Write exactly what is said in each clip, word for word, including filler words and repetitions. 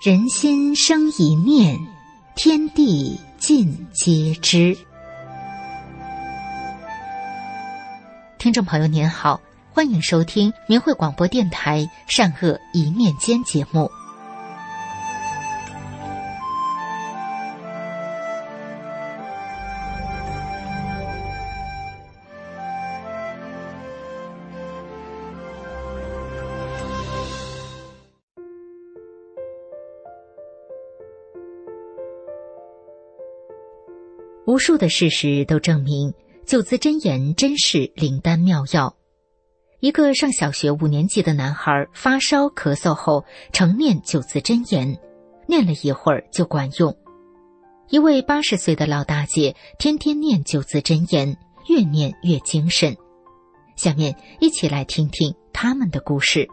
人心生一念，天地尽皆知。听众朋友您好，欢迎收听明慧广播电台善恶一念间节目。无数的事实都证明九字真言真是灵丹妙药。一个上小学五年级的男孩发烧咳嗽后常念九字真言，念了一会儿就管用。一位八十岁的老大姐天天念九字真言，越念越精神。下面一起来听听他们的故事。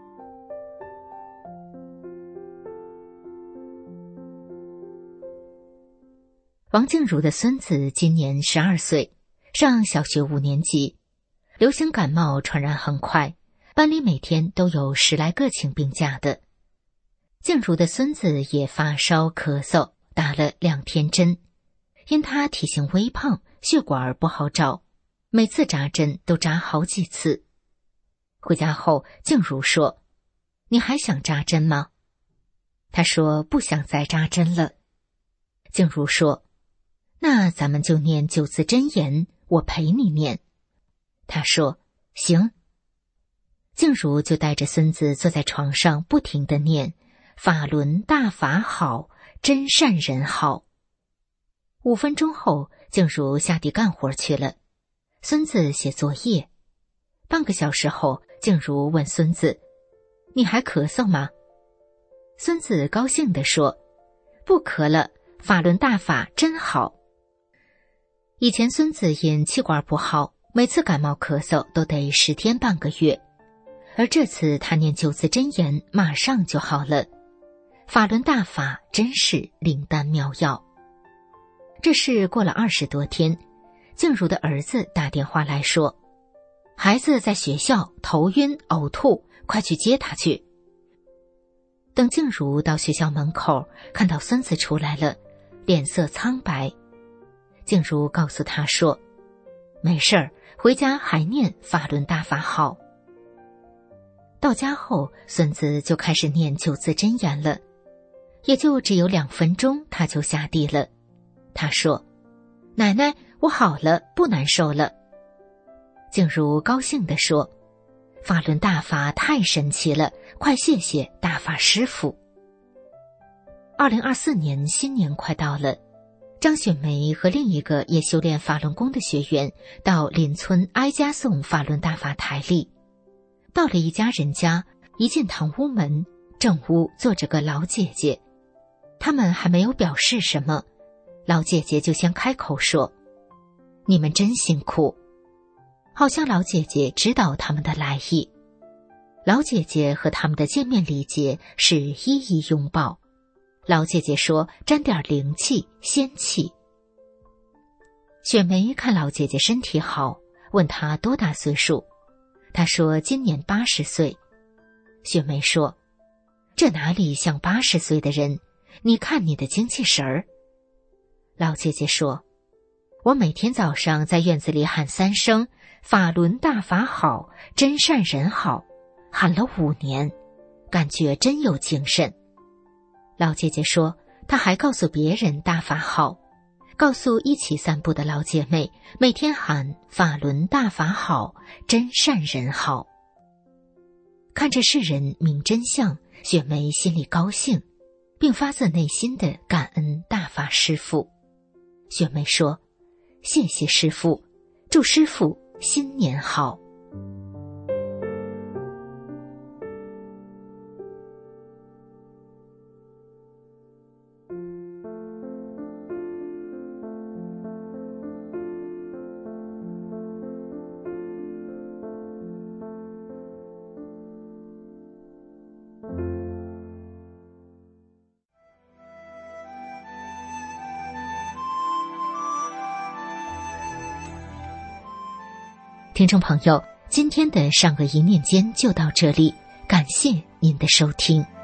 王静茹的孙子今年十二岁，上小学五年级。流行感冒传染很快，班里每天都有十来个请病假的。静茹的孙子也发烧咳嗽，打了两天针。因他体型微胖，血管不好找，每次扎针都扎好几次。回家后，静茹说：“你还想扎针吗？”他说：“不想再扎针了。”静茹说：“那咱们就念九字真言，我陪你念。”他说：“行。”静茹就带着孙子坐在床上，不停地念：“法轮大法好，真善人好。”五分钟后，静茹下地干活去了，孙子写作业。半个小时后，静茹问孙子：“你还咳嗽吗？”孙子高兴地说：“不咳了，法轮大法真好。”以前孙子因气管不好，每次感冒咳嗽都得十天半个月，而这次他念九字真言，马上就好了。法轮大法真是灵丹妙药。这事过了二十多天，静茹的儿子打电话来说：“孩子在学校头晕呕吐，快去接他去。”等静茹到学校门口，看到孙子出来了，脸色苍白。静茹告诉他说：“没事儿，回家还念法轮大法好。”到家后，孙子就开始念九字真言了，也就只有两分钟，他就下地了。他说：“奶奶，我好了，不难受了。”静茹高兴地说：“法轮大法太神奇了，快谢谢大法师父。”二零二四年新年快到了，张雪梅和另一个也修炼法轮功的学员到邻村挨家送法轮大法台历。到了一家人家，一进堂屋门，正屋坐着个老姐姐。他们还没有表示什么，老姐姐就先开口说：“你们真辛苦。”好像老姐姐知道他们的来意。老姐姐和他们的见面礼节是一一拥抱。老姐姐说沾点灵气仙气。雪梅看老姐姐身体好，问她多大岁数，她说今年八十岁。雪梅说：“这哪里像八十岁的人，你看你的精气神儿。”老姐姐说：“我每天早上在院子里喊三声法轮大法好，真善人好，喊了五年，感觉真有精神。”老姐姐说，她还告诉别人大法好，告诉一起散步的老姐妹，每天喊法轮大法好，真善人好。看着世人明真相，雪梅心里高兴，并发自内心的感恩大法师父。雪梅说：“谢谢师父，祝师父新年好。”听众朋友，今天的善恶一念间就到这里，感谢您的收听。